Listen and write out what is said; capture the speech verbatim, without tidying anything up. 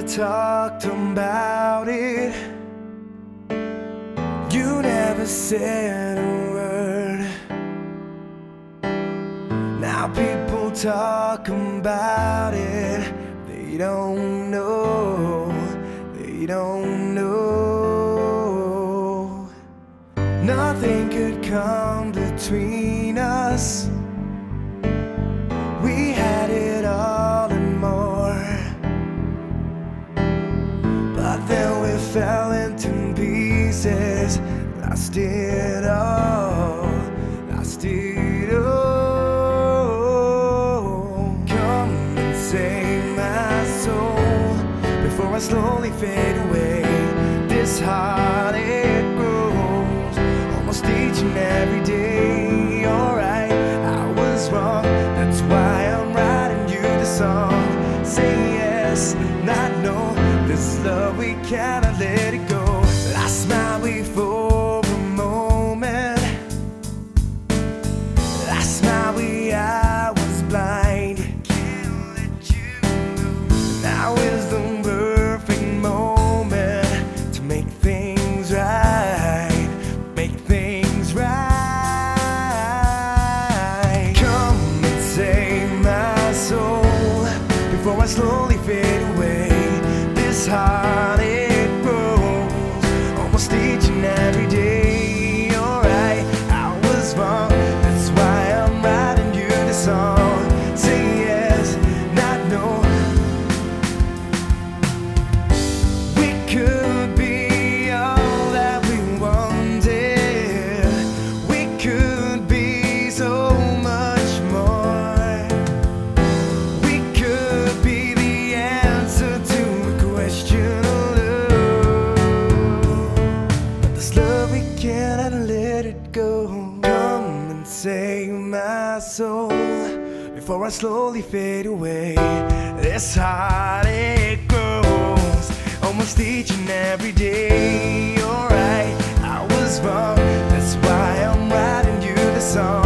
talked about it. You never said a word. Now people talk about it. They don't know, they don't know. Nothing could come between us. We had it all and more, but then we fell into pieces. Lost it all, lost it all. Come and save my soul before I slowly fade away. This heart, it grows almost each and every day. You're right, I was wrong. That's why I'm writing you the song. Say yes, not no. This love, we cannot let it go. I smiled before a moment. I smiled when I was blind. Can't let you go. Now is the perfect moment to make things right. Make things right. Come and save my soul before I slowly fade away. This heart, it grows almost each and every day. You're right, I was wrong. That's why I'm writing you this song. Say yes, not no. We could be all that we wanted. We could be so much more. We could be the answer to a question of love. But this love, we cannot let it go. Come and save my soul before I slowly fade away. This heart, it grows almost each and every day. You're right, I was wrong. That's why I'm writing you the song.